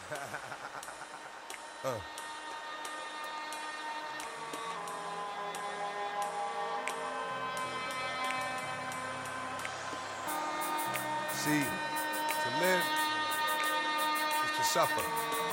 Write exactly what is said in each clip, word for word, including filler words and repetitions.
uh. See, to live is to suffer.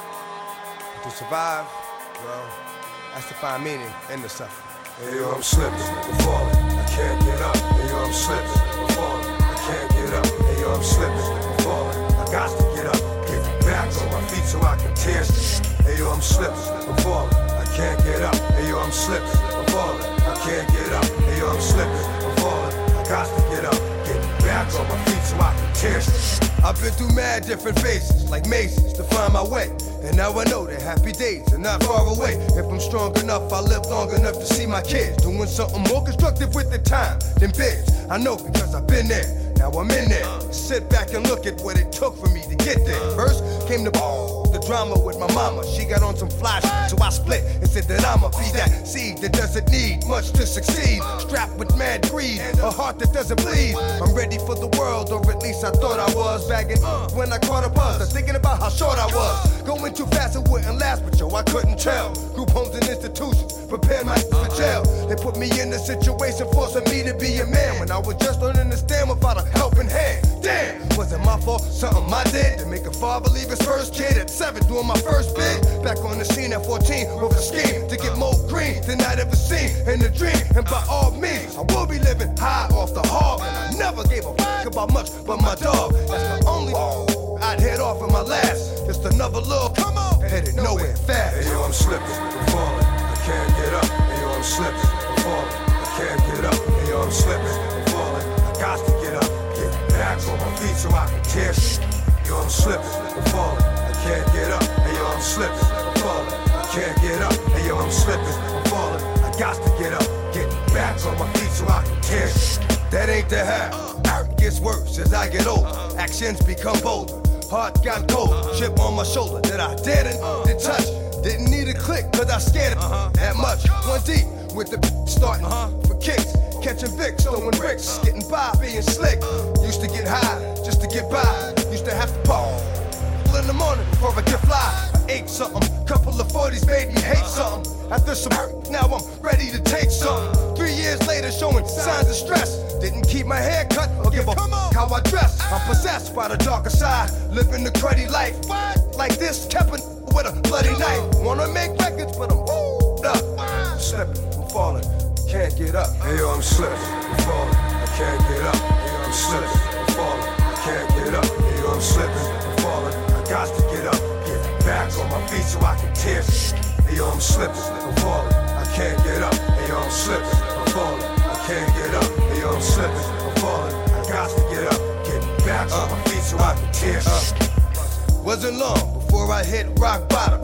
To survive, well, that's to find meaning in the suffering. Hey yo, I'm slipping, I'm falling, I can't get up. Hey yo, I'm slipping, I'm falling, I can't get up. Hey yo, I'm slipping, I'm falling, I got to get up. Get back on my feet so I can tear shit. Hey yo, I'm slipping, I'm falling, I can't get up. Hey yo, I'm slipping, I'm falling, I can't get up. Hey yo, I'm slipping, I'm falling, I got to get up. Get back on my feet so I can tear shit. I've been through mad different phases, like mazes, to find my way. And now I know that happy days are not far away. If I'm strong enough, I'll live long enough to see my kids doing something more constructive with the time than biz. I know because I've been there, now I'm in there. Sit back and look at what it took for me to get there. First came the the drama with my mama. She got on some fly shit, so I split and said that I'ma be that seed that doesn't need much to succeed. Strapped with mad greed, a heart that doesn't bleed. I'm ready for the world, or at least I thought I was. Bagging when I caught a buzz, I'm thinking about how short I was. Going too fast, it wouldn't last, but yo, I couldn't tell. Group homes and institutions prepared my for jail. They put me in a situation forcing me to be a man when I was just learning to stand without a helping hand. Damn, was it my fault? Something I did to make a father leave his first kid at seven, doing my first bid. Back on the scene at fourteen with a scheme to get more green than I'd ever seen in a dream. And by all means, I will be living high off the hog. And I never gave a fuck about much but my dog. That's the only I'd head off in my last. Just another little come on, headed nowhere fast. Hey yo, I'm slipping, I'm falling, I can't get up. Hey yo, I'm slipping, I'm falling, I can't get up. Hey yo, I'm slipping, I'm falling, I got to get up. Get back on my feet so I can tear shit. Yo, I'm slipping, I'm falling, I can't get up. Hey yo, I'm slipping, I'm falling, I can't get up. Hey yo, I'm slipping, I'm falling, I got to get up. Get back on my feet so I can tear shit. That ain't the half. It gets worse as I get older. Actions become bolder. Heart got cold. Chip on my shoulder that I didn't did touch. Didn't need a click cause I scared it that much. One deep with the starting for kicks. Catching Vicks, throwing bricks. Getting by, being slick. Used to get high just to get by. Used to have to pop in the morning before I get fly. I ate something. Couple of forties made me hate something. After some hurt, now I'm ready to take something. Three years later, showing signs of stress. Didn't keep my hair cut or give a f how I dress. I'm possessed by the darker side, living the cruddy life. Like this, kept it with a bloody knife. Wanna make records, but I'm hold up. I'm slipping, I'm falling, can't get up. Hey yo, I'm slipping, I'm falling, I can't get up. Hey yo, I'm slipping, I'm falling, I can't get up. Hey yo, I'm slipping, I'm falling, I got to get up. Get back on my feet so I can tear shit. Hey yo, I'm slipping, I'm falling, I can't get up. Hey yo, I'm slipping, I'm falling, I can't get up. Hey yo, I'm slipping, I'm falling, I got to get up. Get back on my feet so I can tear shit. Wasn't long before I hit rock bottom.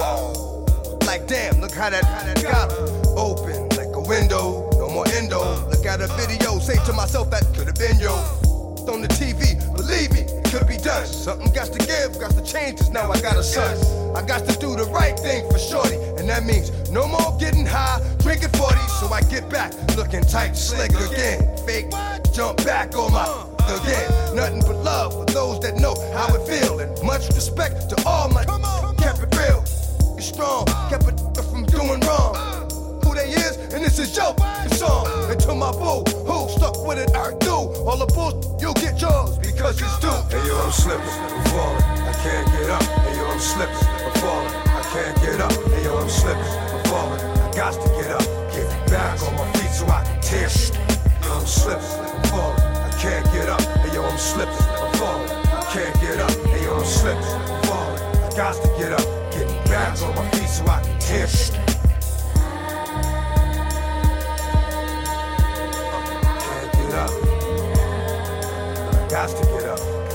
Like damn, look how that, how that got open like a window. No more endo. Look at a video, say to myself that could have been yo. On the T V, believe me, it could be done. Something got to give, got to change, cause now I got a son. I got to do the right thing for shorty, and that means no more getting high, drinking forty, so I get back, looking tight, slick again. Fake, jump back on my again. Nothing but love for those that know how it feel, and much respect to all my kept it real. It's strong, kept it from doing wrong. Who they is, and this is your song. And to my boo, who stuck with it, I do. All the bullshit, you'll get yours because it's due. Hey yo, I'm slipping, I'm falling, I can't get up. Hey yo, I'm slipping, I'm falling, I can't get up. Hey yo, I'm slipping, I'm falling, I got to get up. Get back on my feet so I can tear shit. Yo, I'm slipping, I'm falling, I can't get up. Hey yo, I'm slipping, I'm falling, I can't get up. Hey yo, I'm slipping, I'm falling, I got to get up. Get back on my feet so I can tear shit. Got to get up.